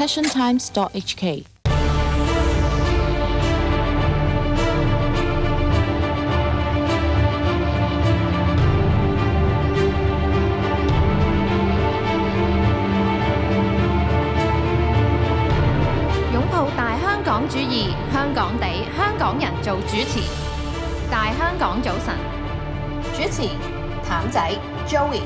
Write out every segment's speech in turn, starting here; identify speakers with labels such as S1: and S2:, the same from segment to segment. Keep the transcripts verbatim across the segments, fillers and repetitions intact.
S1: passion times dot h k。
S2: 擁抱大香港主義，香港地，香港人做主持。大香港早晨，主持譚仔 Joey。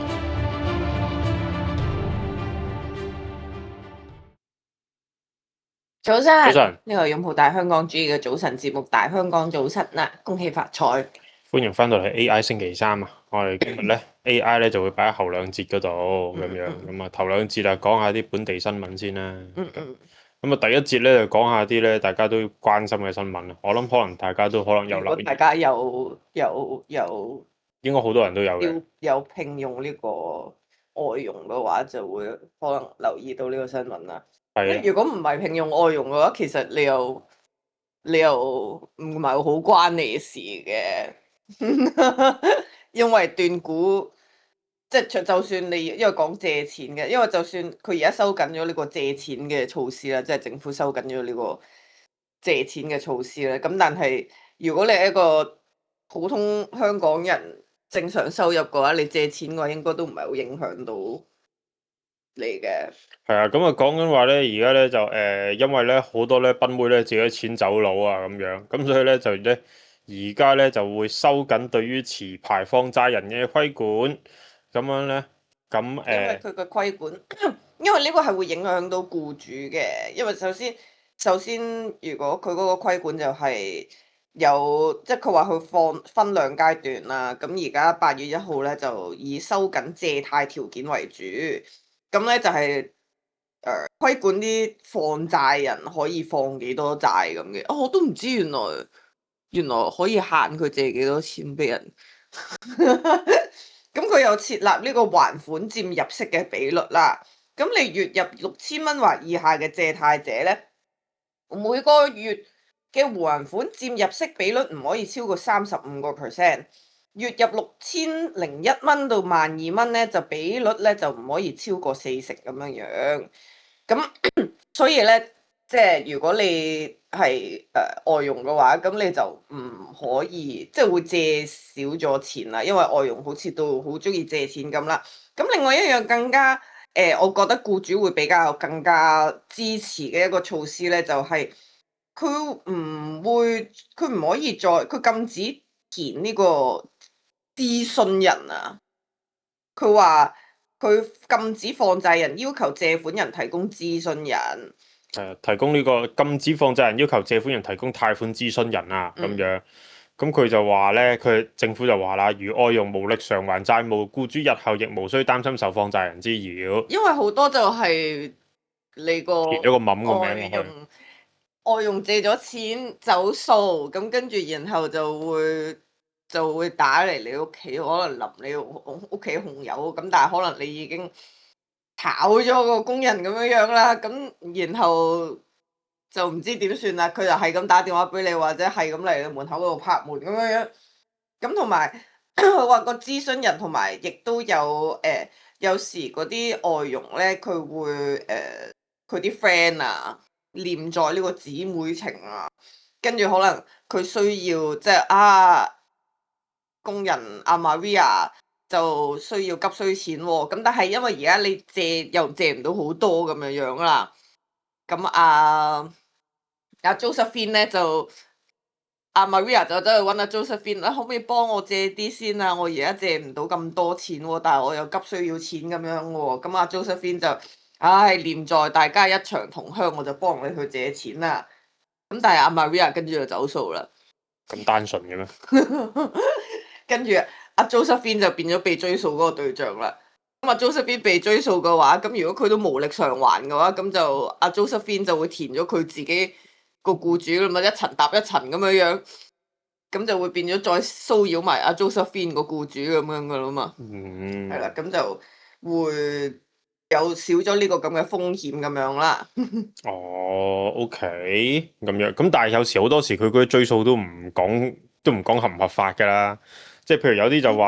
S3: 早晨，
S4: 早晨，
S3: 呢個擁抱大香港主義嘅早晨節目《大香港早晨》啦，恭喜發財！
S4: 歡迎翻到嚟 A I 星期三啊！我哋今日咧 A I 咧就會擺喺後兩節嗰度咁樣，咁啊頭兩節啊講下啲本地新聞先啦。
S3: 嗯嗯。
S4: 咁啊第一節咧就講下啲咧大家都關心嘅新聞啊！我諗可能大家都可能有留意，
S3: 大家有有有
S4: 應該好多人都有嘅。
S3: 有有聘用呢個外傭嘅話，就會可能留意到呢個新聞啦。
S4: 係啊。
S3: 如果唔係聘用外傭嘅話，其實你又你又唔係好關你事嘅，因為斷估即係就算你因為講借錢嘅，因為就算佢而家收緊咗呢個借錢嘅措施啦，即係政府收緊咗呢個借錢嘅措施咧，咁但係如果你係一個普通香港人正常收入嘅話，你借錢嘅話應該都唔係好影響到你嘅。
S4: 係啊，咁啊講緊話咧，而家咧就誒、呃，因為咧好多咧賓妹咧自己錢走佬啊咁樣，咁所以咧就咧而家咧就會收緊對於持牌放債人嘅規管，咁樣咧，咁誒，
S3: 因為佢嘅規管，因為呢個係會影響到僱主嘅，因為首先首先如果佢嗰個規管就係有，即係佢話佢放分兩階段啦，咁而家八月一號咧就以收緊借貸條件為主，咁咧就係、是。誒、呃，規管啲放債人可以放幾多債咁嘅，哦，我都唔知原來原來可以限佢借幾多錢俾人。咁佢又設立呢個還款佔入息嘅比率啦。咁你月入六千蚊或以下嘅借貸者咧，每個月嘅還款佔入息比率唔可以超過三十五個 percent。月入六千零一蚊到萬二蚊咧，就比率咧就唔可以超過四成咁樣樣。咁所以咧，即係如果你係誒、呃、外傭嘅話，咁你就唔可以即係會借少咗錢啦，因為外傭好似都好中意借錢咁啦。咁另外一樣更加誒、呃，我覺得僱主會比較更加支持嘅一個措施咧，就係佢唔會佢唔可以再佢禁止填呢個諮詢人啊。佢話佢禁止放債人要求借款人提供諮詢人，
S4: 誒提供呢個禁止放債人要求借款人提供貸款諮詢人啊咁、嗯、樣，咁佢就話咧，佢政府就話啦，如外傭無力償還債務，僱主日後亦無需擔心受放債人滋擾。
S3: 因為好多就係你個
S4: 填咗個冧個
S3: 外
S4: 名
S3: 傭，外傭借咗錢走數，咁跟住然後就會就會打嚟你屋企，可能淋你屋企紅油，咁但係可能你已經炒咗個工人咁樣樣啦，咁然後就唔知點算啦，佢就係咁打電話俾你，或者係咁嚟你門口嗰度拍門咁樣樣，咁同埋佢話個諮詢人同埋亦都有誒、呃，有時嗰啲外傭咧，佢會誒佢啲 friend 啊念在呢個姊妹情啊，跟住可能佢需要即係啊工人阿 Maria 就需要急需錢喎、啊，咁但係因為而家你借又借唔到好多咁樣樣啦，咁啊阿 Josephine 咧就阿 Maria 就走去揾阿 Josephine，啊可唔可以幫我借啲先啊？我而家借唔到咁多錢喎、啊，但係我又急需要錢咁樣喎、啊，咁阿 Josephine 就唉念在大家一場同鄉，我就幫你去借錢啦。咁但係阿 Maria 跟住就走數啦。
S4: 咁單純嘅咩？
S3: 跟住阿 Josephine 就變咗被追訴嗰個對象啦。咁阿 Josephine 被追訴嘅話，咁如果佢都無力償還嘅話，咁就阿 Josephine 就會填咗佢自己個僱主咁啊，一層搭一層咁樣樣，咁就會變咗再騷擾埋阿 Josephine 個僱主咁樣噶啦嘛。
S4: 嗯。
S3: 係啦，咁就會有少咗呢個咁嘅風險咁樣啦。
S4: 哦，OK，咁樣，咁但係有時好多時佢嗰啲追數都唔講，都唔講合唔合法噶啦。即係譬如有啲就話咧，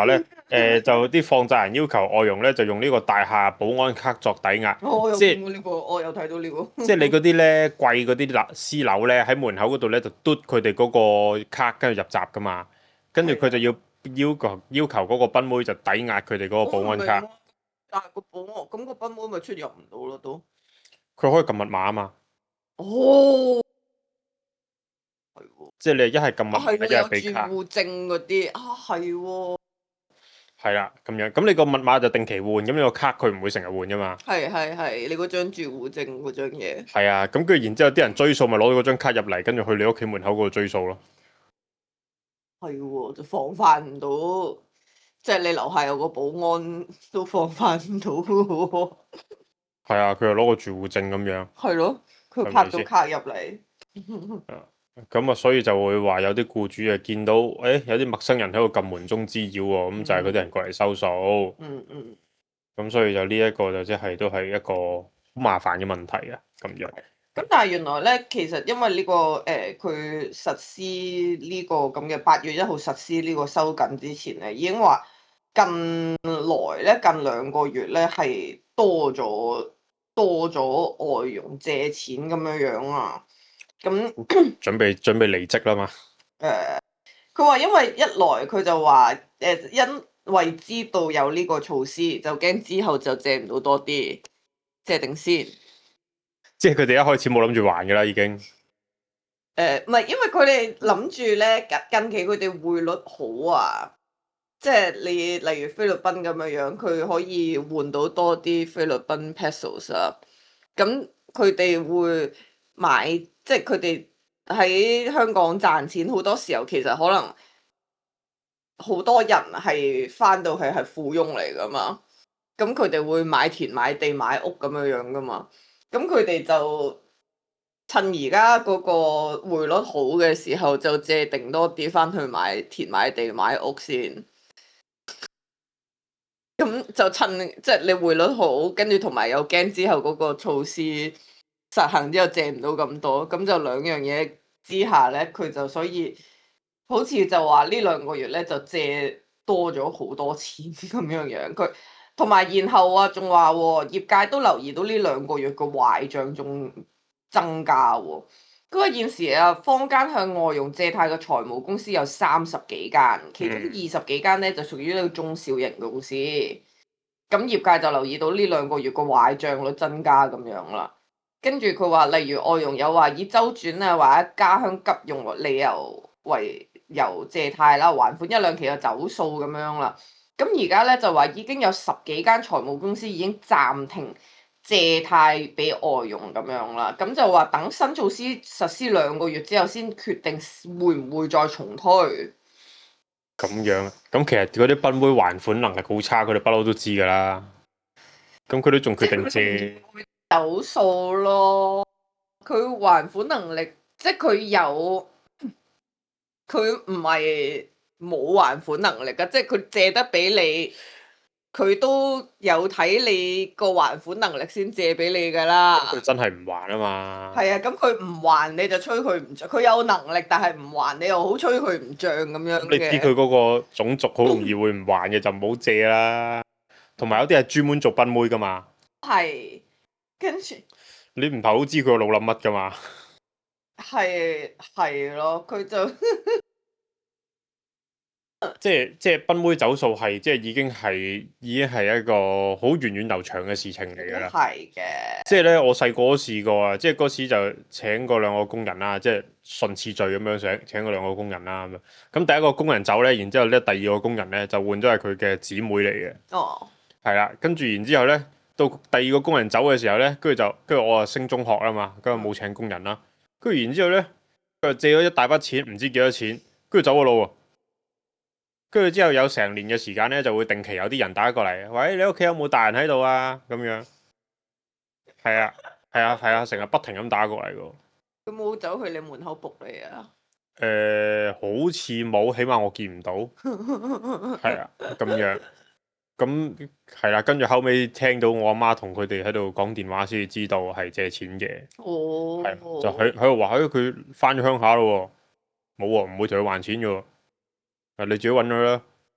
S4: 誒就啲放債人要求外傭咧就用呢個大廈保安卡作抵押，
S3: 我有
S4: 即係
S3: 見過呢個，我有睇到呢個。
S4: 即係你嗰啲咧貴嗰啲樓私樓咧喺門口嗰度咧就嘟佢哋嗰個卡跟住入閘噶嘛，跟住佢就要要求要求嗰個賓妹就抵押佢哋嗰個保安卡，
S3: 哦，但係個保安咁個賓妹咪出入唔到咯都。
S4: 佢可以撳密碼啊嘛，
S3: 哦，係喎。
S4: 即係你一係撳密
S3: 啊，
S4: 碼，一
S3: 係喎，有
S4: 係俾卡，
S3: 住戶證嗰啲啊，係喎，
S4: 係啦咁樣，咁你個密碼就定期換，咁你個卡佢唔會成日換噶嘛。
S3: 係係係，你嗰張住戶證嗰張嘢。
S4: 係啊，咁跟住然之後啲人追數咪攞咗嗰張卡入嚟，跟住去你屋企門口嗰度追數咯。
S3: 係喎，就防範唔到，即係你樓下有個保安都防範唔到喎。
S4: 係啊，佢又攞個住戶證咁樣，
S3: 係咯，佢
S4: 係咪
S3: 拍咗
S4: 先
S3: 卡入嚟。
S4: 咁啊所以就會話有啲僱主啊見到，誒、有啲陌生人喺度撳門鐘滋擾喎，咁就係嗰啲人過嚟收數。
S3: 嗯嗯。
S4: 咁所以就呢一個就即係都係一個好麻煩嘅問題啊，咁樣。
S3: 咁但係原來咧，其實因為呢、個誒佢、實施呢個咁嘅八月一號實施呢個收緊之前咧，已經話近來咧近兩個月咧係多咗多咗外傭借錢咁樣樣啊。咁
S4: 準備準備離職啦嘛。
S3: 誒，佢話因為一來佢就話誒、因為知道有呢個措施，就驚之後就借唔到多啲，借定先。
S4: 即係佢哋一開始冇諗住還㗎啦，已經。
S3: 誒唔係，因為佢哋諗住咧近近期佢哋匯率好啊，即係你例如菲律賓咁樣樣，佢可以換到多啲菲律賓 pesos 啊。咁佢哋會買，即係佢哋喺香港賺錢，好多時候其實可能好多人係翻到去係富翁嚟噶嘛。咁佢哋會買田買地買屋咁樣樣噶嘛。咁佢哋就趁而家嗰個匯率好嘅時候，就借定多啲翻去買田買地買屋先。咁就趁即係你匯率好，跟住同埋又驚之後嗰個措施實行之後借唔到咁多，咁就兩樣嘢之下咧，佢就所以好似就話呢兩個月咧就借多咗好多錢咁樣樣。佢同埋然後啊，仲話喎，業界都留意到呢兩個月個壞帳仲增加喎。佢話現時啊，坊間向外傭借貸嘅財務公司有三十幾間，其中二十幾間咧就屬於呢個中小型公司。咁業界就留意到呢兩個月個壞帳率增加咁樣啦。跟住佢話，例如外傭有話以周轉啊或者家鄉急用理由為由借貸啦，還款一兩期就走數咁樣啦。咁而家咧就話已經有十幾間財務公司已經暫停借貸俾外傭咁樣啦。咁就話等新措施實施兩個月之後先決定會唔會再重推。
S4: 咁樣，咁其實嗰啲賓妹還款能力好差，佢哋不嬲都知㗎啦。咁佢都仲決定借。
S3: 走數咯，佢還款能力，即係佢有，佢唔係冇還款能力㗎，即係佢借得俾你，佢都有睇你個還款能力先借俾你㗎啦。
S4: 佢真係唔還啊嘛。
S3: 係啊，咁佢唔還你就吹佢唔漲，佢有能力但係唔還你又好吹佢唔漲咁樣
S4: 你知
S3: 嘅。
S4: 佢嗰個種族好容易會唔還嘅，就唔好借啦。同埋有啲係專門做賓妹㗎嘛。
S3: 係，跟住
S4: 你唔係好知佢個腦諗乜㗎嘛？
S3: 係係咯，佢就
S4: 即係即係賓妹走數係即係已經係已經係一個好源遠流長嘅事情嚟㗎啦。
S3: 係嘅。
S4: 即係咧，我細個都試過啊！即係嗰時就請過兩個工人啦，即係順次序咁樣請請過兩個工人啦咁樣。咁第一個工人走咧，然之後咧第二個工人咧就換咗係佢嘅姊妹嚟嘅。
S3: 哦。
S4: 係啦，跟住然之後咧，到第二個工人走嘅時候咧，跟住就跟住我啊升中學啦嘛，跟住冇請工人啦。跟住然之後咧，佢就借咗一大筆錢，唔知幾多錢，跟住走咗路喎。跟住之後有成年嘅時間咧，就會定期有啲人打過嚟，喂，你屋企有冇大人喺度啊？咁樣。係啊，係啊，係啊，成日不停咁打過嚟㗎。
S3: 佢冇走去你門口仆你啊？
S4: 誒、呃，好似冇，起碼我見唔到。係啊，咁樣。咁係啦，跟住後尾聽到我阿媽同佢哋喺度講電話，先至知道係借錢嘅。
S3: 哦。
S4: 係就喺喺度話，喺佢翻咗鄉下咯喎，冇喎，唔會同佢還錢嘅喎。你自己揾佢啦。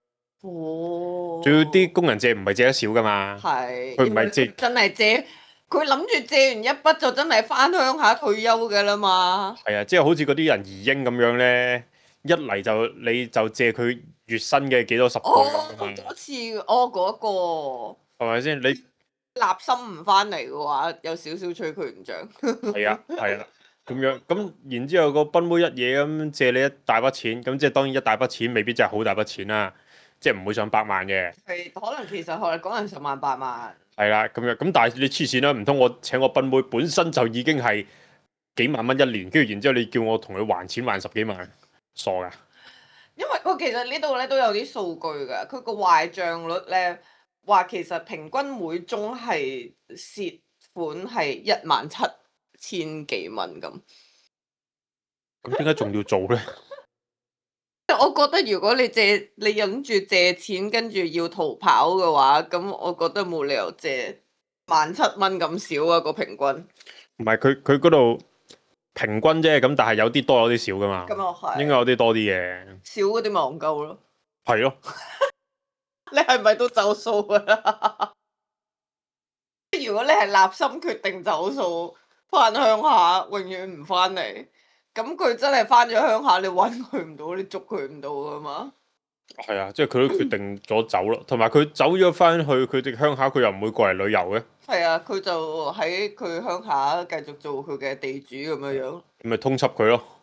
S3: 哦，
S4: 仲要啲工人借唔係借得少噶嘛，
S3: 係，
S4: 佢唔係借
S3: 因為真係借，佢諗住借完一筆就真係翻鄉下退休嘅啦嘛。
S4: 係啊，即係好似嗰啲人移英咁樣咧，一嚟就你就借佢月薪嘅幾多十倍
S3: 哦，
S4: 咁樣，
S3: 嗰次哦嗰、個
S4: 係咪先？你
S3: 立心唔翻嚟嘅話，有少少吹佢唔漲。
S4: 係啊係啊咁樣，咁然之後個賓妹一嘢咁借你一大筆錢，咁即係當然一大筆錢未必真係好大筆錢啦，即係唔會上百萬嘅。
S3: 係可能其實可能講緊十萬八萬。
S4: 係啦，咁樣咁但係你黐線啦，唔通我請我賓妹本身就已經係幾萬蚊一年，跟住然之後你叫我同佢還錢還十幾萬，傻噶？
S3: 因為我其實呢度咧都有啲數據㗎，佢個壞帳率咧話其實平均每宗係蝕款係一萬七千幾蚊咁。
S4: 咁點解仲要做咧？
S3: 我覺得如果你借你諗住借錢跟住要逃跑嘅話，咁我覺得冇理由借萬七蚊咁少啊個平均。
S4: 唔係佢佢嗰度平均啫，咁但係有啲多有啲少噶嘛，
S3: 咁又係
S4: 應該有啲多啲嘅。
S3: 少嗰啲咪戇鳩咯。
S4: 係咯，
S3: 你係咪都走數㗎啦？如果你係立心決定走數，翻鄉下永遠唔翻嚟，咁佢真係翻咗鄉下，你揾佢唔到，你捉佢唔到噶嘛？
S4: 係啊，即係佢都決定咗走咯，同埋佢走咗翻去佢哋鄉下，佢又唔會過嚟旅遊嘅，
S3: 係啊，佢就喺佢鄉下繼續做佢嘅地主咁樣樣。
S4: 咪通緝佢咯。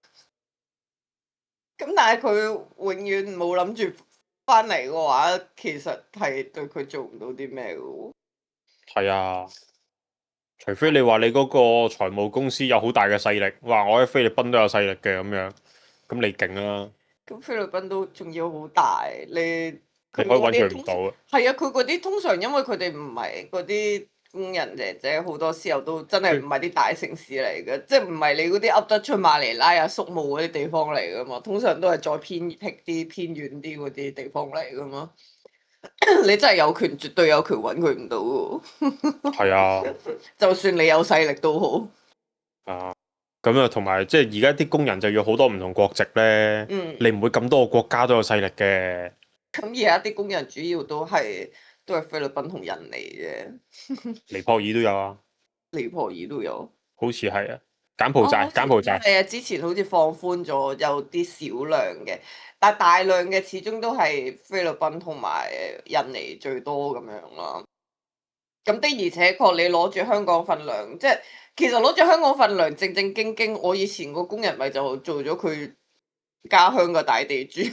S3: 咁但係佢永遠冇諗住翻嚟嘅話，其實係對佢做唔到啲咩嘅喎。
S4: 係啊，除非你話你嗰個財務公司有好大嘅勢力，哇！我喺菲律賓都有勢力嘅咁樣，咁你勁啦，
S3: 咁菲律賓都仲要好大，你
S4: 你
S3: 佢
S4: 可以揾
S3: 嗰啲通
S4: 佢唔到啊。
S3: 係啊，佢嗰啲通常因為佢哋唔係嗰啲工人姐姐，好多時候都真係唔係啲大城市嚟嘅，即係唔係你嗰啲噏得出馬尼拉啊、宿務嗰啲地方嚟噶嘛，通常都係再偏僻啲、偏遠啲嗰啲地方嚟噶嘛。你真係有權，絕對有權揾佢唔到喎。
S4: 係啊，
S3: 就算你有勢力都好。
S4: 啊，咁啊，同埋即係而家啲工人就要好多唔同國籍咧，
S3: 嗯，
S4: 你唔會咁多個國家都有勢力嘅。
S3: 咁而家啲工人主要都係都係菲律賓同印尼啫，
S4: 尼泊爾都有啊，
S3: 尼泊爾都有。
S4: 好似係啊，柬埔寨，
S3: 哦
S4: 柬埔寨
S3: 係啊，之前好似放寬咗，有啲少量嘅，但係大量嘅始終都係菲律賓同埋印尼最多咁樣啦。咁的而且確，你攞住香港份糧，即係其實攞住香港份糧正正經經，我以前個工人咪就做咗佢家鄉嘅大地主。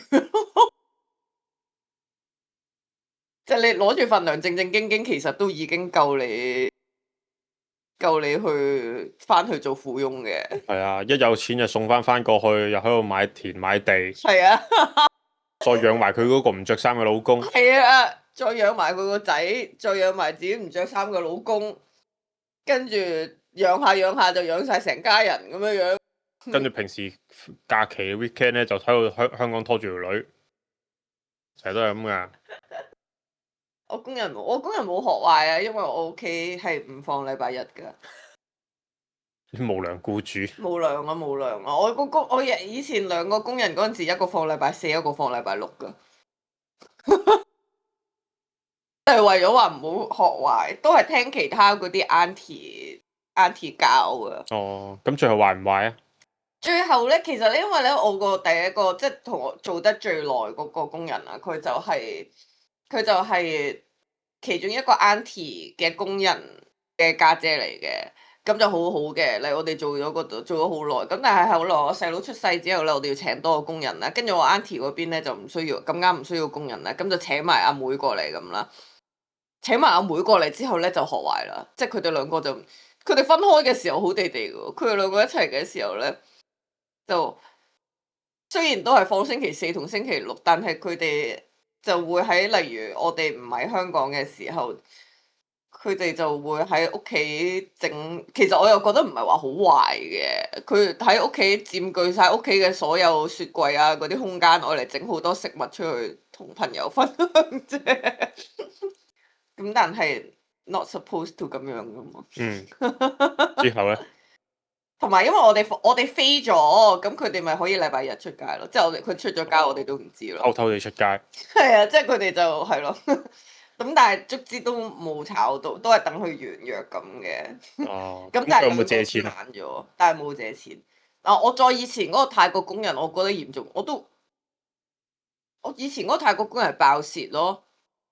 S3: 即係你攞住份糧正正經經，其實都已經夠你夠你去翻去做附庸嘅。
S4: 係啊，一有錢就送翻翻過去，又喺度買田買地，
S3: 係啊，
S4: 再養埋佢嗰個唔着衫嘅老公。
S3: 係啊，再養埋佢個仔，再養埋自己唔着衫嘅老公，跟住養下養下就養晒成家人咁樣樣。
S4: 跟住平時假期 weekend 咧就喺度香香港拖住條女，成日都係咁噶。
S3: 我工人冇，我工人冇學壞啊，因為我屋企係唔放禮拜日噶，
S4: 無良僱主。
S3: 冇糧啊冇糧啊！我個工我以前兩個工人嗰陣時，一個放禮拜四，一個放禮拜六噶，係為咗話唔好學壞，都係聽其他嗰啲 auntie auntie 教噶。
S4: 哦，咁最後壞唔壞啊？
S3: 最後咧，其實咧，因為咧，我個第一個即係同我做得最耐嗰個工人啊，佢就係、佢就係其中一個 auntie 嘅工人嘅家姐嚟嘅，咁就好好嘅。嚟我哋做咗嗰度做咗好耐，咁但係後來我細佬出世之後咧，我哋要請多個工人啦，跟住我 auntie 嗰邊咧就唔需要，咁啱唔需要工人啦，咁就請埋阿妹過嚟咁啦。請埋阿妹過嚟之後咧就學壞啦，即係佢哋兩個就佢哋分開嘅時候好地地嘅喎，佢哋兩個一齊嘅時候咧。就雖然都係放星期四同星期六，但係佢哋就會喺例如我哋唔喺香港嘅時候，佢哋就會喺屋企整。其實我又覺得唔係話好壞嘅，佢喺屋企佔據晒屋企嘅所有雪櫃啊嗰啲空間，我嚟整好多食物出去同朋友分享啫。咁但係 not supposed to 咁樣噶嘛。
S4: 嗯，之後咧，
S3: 同埋因為我哋我哋飛咗，咁佢哋咪可以禮拜日出街咯。即係我哋佢出咗街，我哋都唔知咯。
S4: 偷偷地出街。
S3: 係啊，即係佢哋就係咯。咁但係卒之都冇炒到，都係等佢完約咁嘅。
S4: 哦。
S3: 咁但係
S4: 有冇借錢啊？
S3: 懶咗，但係冇借錢。嗱，我再以前嗰個泰國工人，我覺得嚴重，我都我以前嗰個泰國工人係爆竊咯，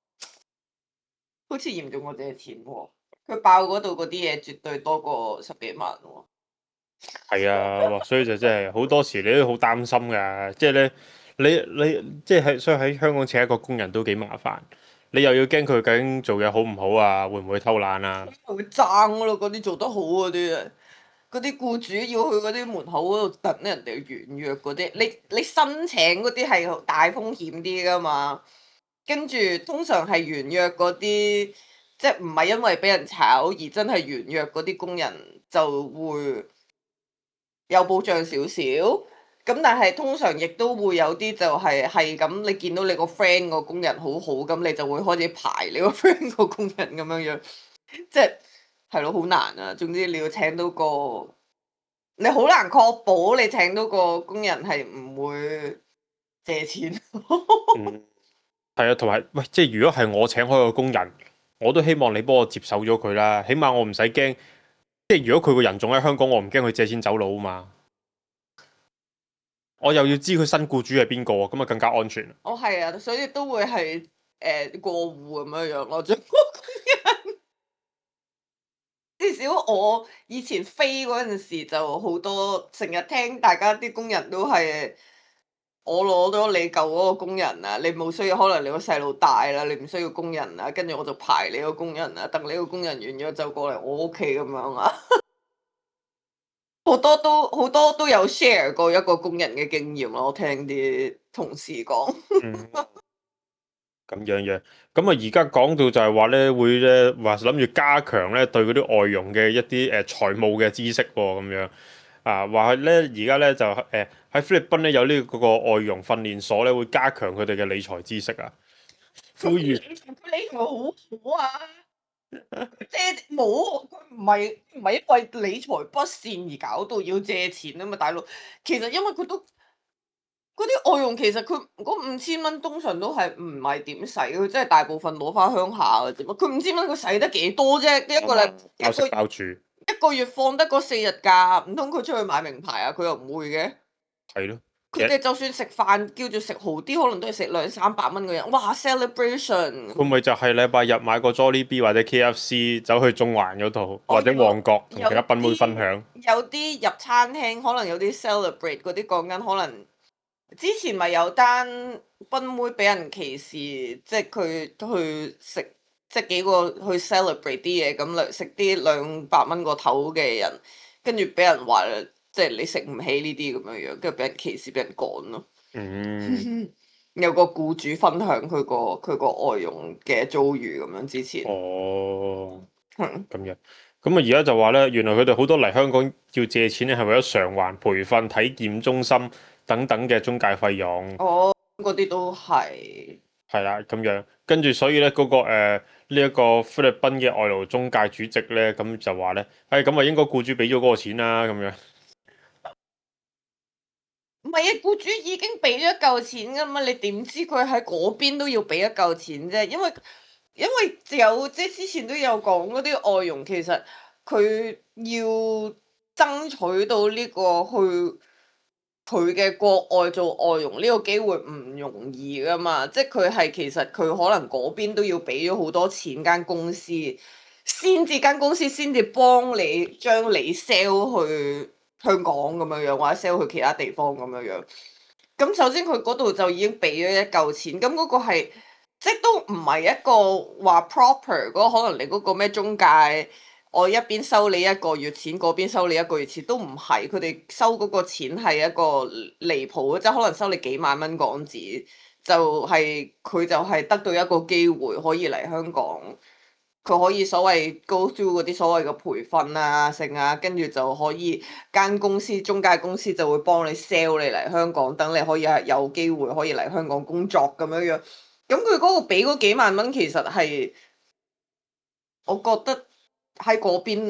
S3: 好似嚴重過借錢喎。佢爆嗰度嗰啲嘢絕對多過十幾萬喎。
S4: 係啊，所以就真係好多時你都好擔心㗎，即係咧，你你即係喺所以喺香港請一個工人都幾麻煩，你又要驚佢究竟做嘢好唔好啊，會唔會偷懶啊？
S3: 會爭咯，嗰啲做得好嗰啲啊，嗰啲僱主要去嗰啲門口嗰度等人哋完約嗰啲，你你申請嗰啲係大風險啲噶嘛，跟住通常係完約嗰啲，即係唔係因為俾人炒而真係完約嗰啲工人就會有保障少少，咁但係通常亦都會有啲就係係咁，你見到你個 friend 個工人好好，咁你就會開始排你個 friend 個工人咁樣樣，即係係咯，好難啊！總之你要請到個，你好難確保你請到個工人係唔會借錢。
S4: 嗯，係啊，同埋喂，即係如果係我請開個工人，我都希望你幫我接手咗佢啦，起碼我唔使驚。即係如果佢個人仲喺香港，我唔驚佢借錢走佬啊嘛。我又要知佢新僱主係邊個，咁啊更加安全。
S3: 哦，係啊，所以都會係誒、呃、過戶咁樣樣咯，將至少我以前飛嗰陣時就好多，成日聽大家啲工人都係我攞咗你舊嗰個工人啊，你冇需要，可能你個細路大啦，你唔需要工人啊，跟住我就排你個工人啊，等你個工人完咗就過嚟我屋企咁樣啊。好多都好多都有 share 過一個工人嘅經驗咯，我聽啲同事講。
S4: 嗯，咁樣樣，咁啊而家講到就係話咧，會咧話諗住加強咧對嗰啲外傭嘅一啲誒財務嘅知識喎，咁樣啊話咧而家咧就誒喺菲律賓咧有呢個個外傭訓練所咧，會加強佢哋嘅理財知識啊，呼籲
S3: 佢理財好好啊！借冇，佢唔係唔係因為理財不善而搞到要借錢啊嘛，大佬。其實因為佢都嗰啲外傭，其實佢嗰五千蚊通常都係唔係點使，佢真係大部分攞翻鄉下嘅啫嘛。佢五千蚊佢使得幾多啫？一個禮
S4: 包食
S3: 一個
S4: 包住，
S3: 一個月放得嗰四日假，唔通佢出去買名牌啊？佢又唔會嘅。
S4: 係咯。
S3: 佢哋就算食飯叫做食好啲，可能都係食兩三百蚊個人。哇 celebration！
S4: 會唔會就係禮拜日買個 Jollibee 或者 K F C 走去中環嗰度，或者旺角同其他賓妹分享？
S3: 有啲入餐廳，可能有啲 celebrate 嗰啲講緊，可能之前咪有單賓妹俾人歧視，即係佢去食即係幾個去 celebrate 啲嘢，咁兩食啲兩百蚊個頭嘅人，跟住俾人話。即係你食唔起呢啲咁樣樣，跟住俾人歧視，俾人趕咯。
S4: 嗯，
S3: 有個僱主分享佢個佢個外傭嘅遭遇咁樣之前。
S4: 哦，
S3: 嗯，
S4: 咁樣，咁啊而家就話咧，原來佢哋好多嚟香港要借錢咧，係為咗償還培訓、體檢中心等等嘅中介費用。
S3: 哦，嗰啲都係。
S4: 係啦，咁樣，跟住所以咧嗰、嗰個誒呢一個菲律賓嘅外勞中介主席咧，咁就話咧，誒咁啊應該僱主俾咗嗰個錢啦，咁樣。
S3: 唔係啊，僱主已經俾咗一嚿錢噶嘛，你點知佢喺嗰邊都要俾一嚿錢啫？因為因為有即係之前都有講嗰啲外傭，其實佢要爭取到呢個去佢嘅國外做外傭呢個機會唔容易噶嘛，即係佢係其實佢可能嗰邊都要俾咗好多錢間公司，先至間公司先至幫你將你 sell 去香港咁樣樣，或者 sell 去其他地方咁樣樣。咁首先佢嗰度就已經俾咗一嚿錢，咁嗰個係即係都唔係一個話 proper 嗰個，可能你嗰個咩中介，我一邊收你一個月錢，嗰邊收你一個月錢，都唔係。佢哋收嗰個錢係一個離譜嘅，即係可能收你幾萬蚊港紙，就係佢就係得到一個機會可以嚟香港。佢可以所謂 go through 嗰啲所謂嘅培訓啊、剩啊，跟住就可以間公司中介公司就會幫你 sell 你嚟香港，等你可以係有機會可以嚟香港工作咁樣樣。咁佢嗰個俾嗰幾萬蚊，其實係我覺得喺嗰邊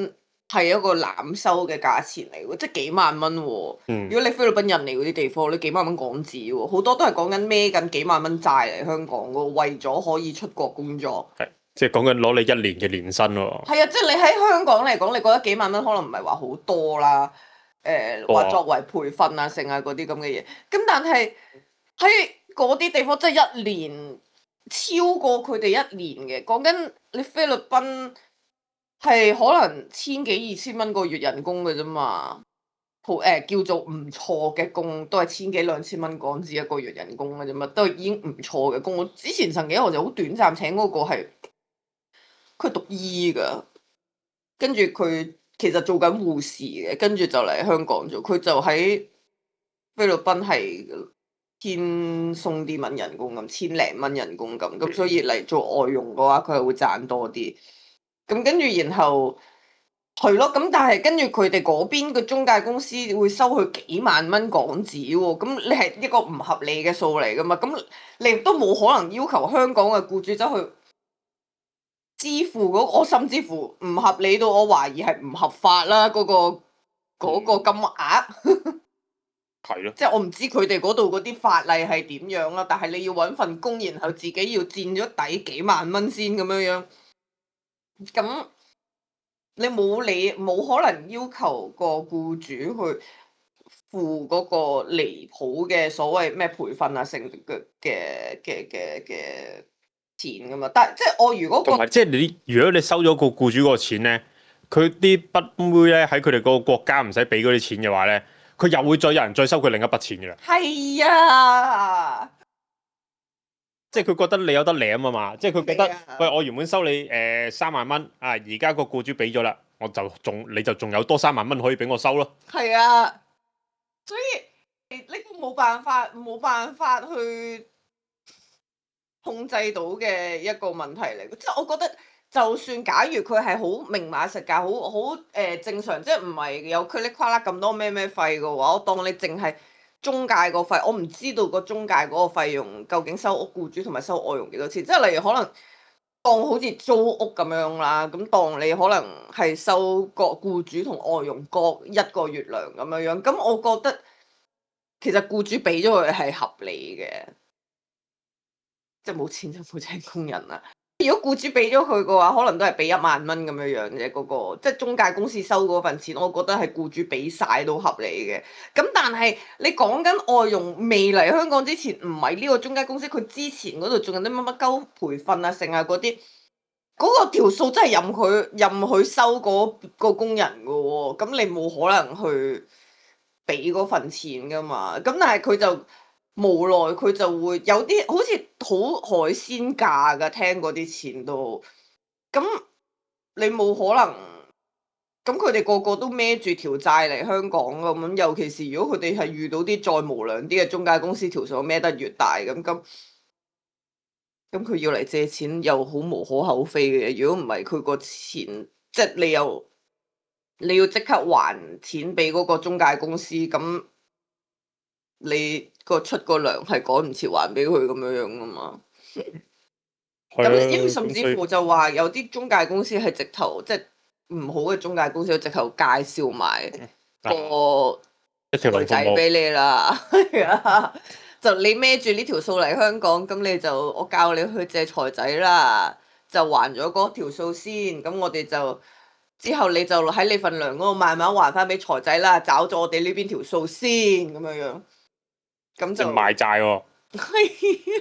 S3: 係一個濫收嘅價錢嚟喎，即係幾萬蚊喎。
S4: 嗯
S3: 如果你菲律賓、印尼嗰啲地方，你幾萬蚊港紙喎，好多都係講緊孭緊幾萬蚊債嚟香港喎，為咗可以出國工作。
S4: 係即係講緊攞你一年嘅年薪喎。
S3: 係啊，即係你喺香港嚟講，你覺得幾萬蚊可能唔係話好多啦。誒、呃，
S4: 多啊
S3: 話作為培訓啊、剩啊嗰啲咁嘅嘢。咁但係喺嗰啲地方，即係一年超過佢哋一年嘅，講緊你菲律賓係可能千幾二千蚊個月人工嘅啫嘛。好誒、呃，叫做唔錯嘅工，都係千幾兩千蚊港紙一個月人工嘅啫嘛，都已經唔錯嘅工。我之前曾經我就好短暫請嗰個係。佢讀醫㗎，跟住佢其實做緊護士嘅，跟住就嚟香港做。佢就喺菲律賓係千鬆啲蚊人工咁，千零蚊人工咁，咁所以嚟做外傭嘅話，佢係會賺多啲。咁跟住然後係咯，咁但係跟住佢哋嗰邊嘅中介公司會收佢幾萬蚊港紙喎，咁你係一個唔合理嘅數嚟㗎嘛？咁你亦都冇可能要求香港嘅僱主走去支付嗰，我甚至乎唔合理到我懷疑係唔合法啦，嗰、嗰個嗰、個金額。
S4: 係咯，
S3: 即係我唔知佢哋嗰度嗰啲法例係點樣啦，但係你要揾份工，然後自己要佔咗底幾萬蚊先咁樣樣，咁你冇理冇可能要求個僱主去付嗰個離譜嘅所謂咩培訓啊成嘅嘅嘅嘅嘅錢噶嘛？但係即係我如果個
S4: 同埋即係你，如果你收咗個僱主嗰個錢咧，佢啲筆妹咧喺佢哋嗰個國家唔使俾嗰啲錢嘅話咧，佢又會再有人再收佢另一筆錢嘅啦。
S3: 係啊，
S4: 即係佢覺得你有得領啊嘛，即係佢覺得
S3: 係啊
S4: 喂，我原本收你誒、呃、三萬蚊啊，而家個僱主俾咗啦，我就仲你就仲有多三萬蚊可以俾我收咯。
S3: 係啊，所以呢個冇辦法冇辦法去控制到嘅一個問題嚟，即係我覺得，就算假如佢係好明碼實價，好好誒正常，即係唔係有噼里啪啦咁多咩咩費嘅話，我當你淨係中介個費，我唔知道個中介嗰個費用究竟收屋僱主同埋收外傭幾多錢，即係例如可能當好似租屋咁樣啦，咁當你可能係收個僱主同外傭各一個月糧咁樣樣，咁我覺得其實僱主俾咗佢係合理嘅。即係冇錢就冇請工人啦。如果僱主俾咗佢嘅話，可能都係俾一萬蚊咁樣樣啫。嗰、嗰個即係中介公司收嗰份錢，我覺得係僱主俾晒都合理嘅。咁但係你講緊外傭未嚟香港之前，唔係呢個中介公司，佢之前嗰度仲有啲乜乜鳩培訓啊，剩啊嗰啲，嗰、嗰個條數真係任佢任佢收嗰個工人嘅喎。咁你冇可能去俾嗰份錢噶嘛？咁但係佢就。無奈佢就會有啲好似好海鮮價㗎，聽嗰啲錢都，咁你冇可能，咁佢哋個個都孭住條債嚟香港㗎，咁尤其是如果佢哋係遇到啲再無良啲嘅中介公司，條數孭得越大咁，咁咁佢要嚟借錢又好無可厚非嘅。如果唔係佢個錢，即係你又你要即刻還錢俾嗰個中介公司咁。你個出個糧係趕唔切還俾佢咁樣樣噶嘛？咁因為甚至乎就話有啲中介公司係直頭即係唔好嘅中介公司，直頭介紹埋個女仔俾你啦。係啊，就你孭住呢條數嚟香港，咁你就我教你去借財仔啦，就還咗嗰條數先。咁我哋就之後你就喺你份糧嗰度慢慢還翻俾財仔啦，找咗我哋呢邊條數先咁樣樣。咁就
S4: 賣債喎，
S3: 係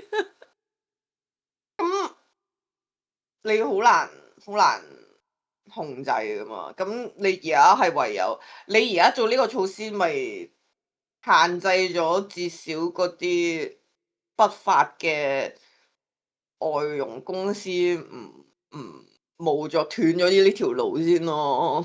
S3: 咁你好難好難控制噶嘛？咁你而家係唯有你而家做呢個措施，咪限制咗至少嗰啲不法嘅外傭公司唔唔冇咗斷咗呢呢條路先咯，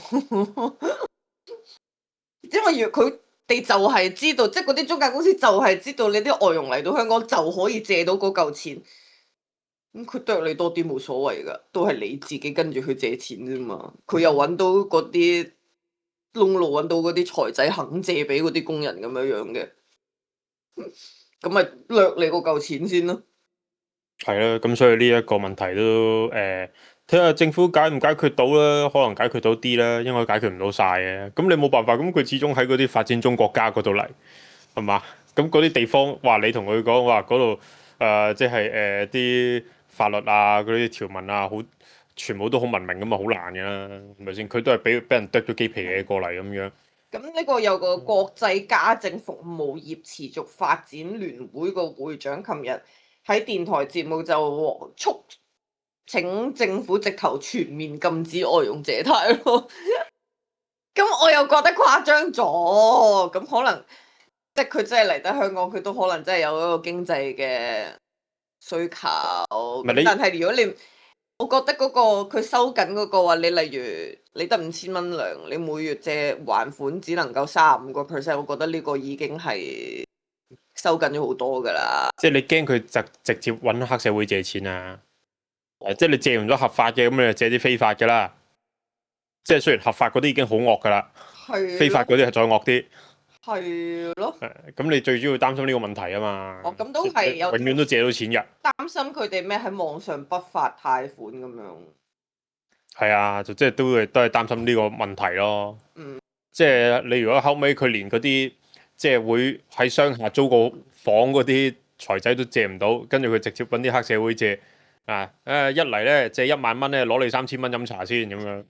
S3: 因為若佢。你就係知道，即係嗰啲中介公司就係知道你啲外傭嚟到香港就可以借到嗰嚿錢，咁佢剁你多啲冇所謂噶，都係你自己跟住去借錢啫嘛。佢又揾到嗰啲窿路，揾到嗰啲財仔肯借俾嗰啲工人咁樣樣嘅，咁咪掠你嗰嚿錢先咯。
S4: 係啦，咁所以呢一個問題都誒、呃、 睇下政府解唔解決到啦，可能解決到啲啦，應該解決唔到晒嘅。咁你冇辦法，咁佢始終喺嗰啲發展中國家嗰度嚟，係嘛？咁嗰啲地方話你同佢講話嗰度誒，即係誒啲法律啊，嗰啲條文啊，好全部都好文明咁啊，好難㗎啦，係咪先？佢都係俾俾人剁咗幾皮嘢過嚟咁樣。
S3: 咁呢個有個國際家政服務業持續發展聯會個會長，琴日喺電台節目就促請政府直頭全面禁止外傭借貸咯。咁我又覺得誇張咗，咁可能即係佢真係嚟得香港，佢都可能真係有一個經濟嘅需求。
S4: 咪你
S3: 但係如果你我覺得嗰、嗰個佢收緊嗰個話，你例如你得五千蚊糧，你每月借還款只能夠三十五個 percent，我覺得呢個已經係收緊咗好多噶啦。
S4: 即係你驚佢直直接揾黑社會借錢啊？誒，即係你借唔咗合法嘅，咁你就借啲非法嘅啦。即係雖然合法嗰啲已經好惡噶啦，
S3: 係
S4: 非法嗰啲係再惡啲。
S3: 係咯。
S4: 咁你最主要擔心呢個問題啊嘛。
S3: 哦，咁都係有。
S4: 永遠都借到錢㗎。
S3: 擔心佢哋咩喺網上不法貸款咁樣。
S4: 係啊，就即係都係都係擔心呢個問題咯。
S3: 嗯。即
S4: 係你如果後尾佢連嗰啲即係會喺商廈租個房嗰啲財仔都借唔到，跟住佢直接揾啲黑社會借啊！誒一嚟咧借一萬蚊咧攞你三千蚊飲茶先咁樣。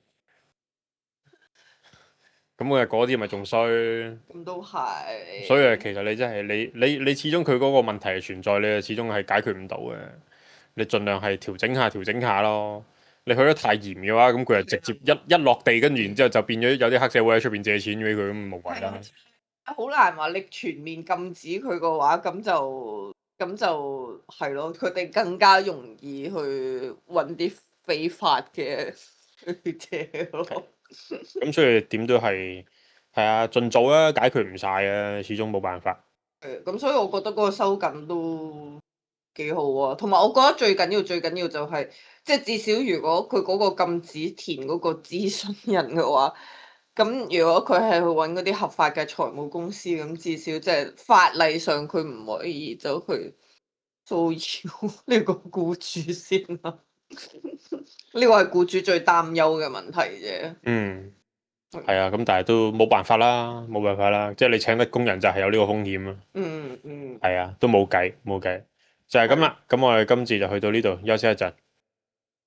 S4: 咁嘅嗰啲咪仲衰。
S3: 咁都係。
S4: 所以其實你真係你你你始終佢嗰個問題係存在，你始終係解決唔到嘅。你盡量係調整下調整下咯。你去得太嚴嘅話，咁佢就直接一一落地，跟住然之後就變咗有啲黑社會喺出邊借錢俾佢，咁無謂啦。
S3: 好難話你全面禁止佢嘅話，咁就咁就係咯，佢哋更加容易去揾啲非法嘅去借咯。
S4: 咁所以點都係係啊，盡早啦，解決唔晒啊，始終冇辦法。
S3: 誒，咁所以我覺得嗰個收緊都幾好啊，同埋我覺得最緊要最緊要就係、是，即係至少如果佢嗰個禁止填嗰個諮詢人嘅話，咁如果佢係去揾嗰啲合法嘅財務公司，咁至少即係法例上佢唔可以走去騷擾呢個僱主先啦。呢個係僱主最擔憂嘅問題啫。
S4: 嗯，係啊，咁但係都冇辦法啦，冇辦法啦，即係你請得工人就係有呢個風險啊。
S3: 嗯嗯。
S4: 係啊，都冇計冇計，就係咁啦。咁我哋今次就去到呢度，休息一陣。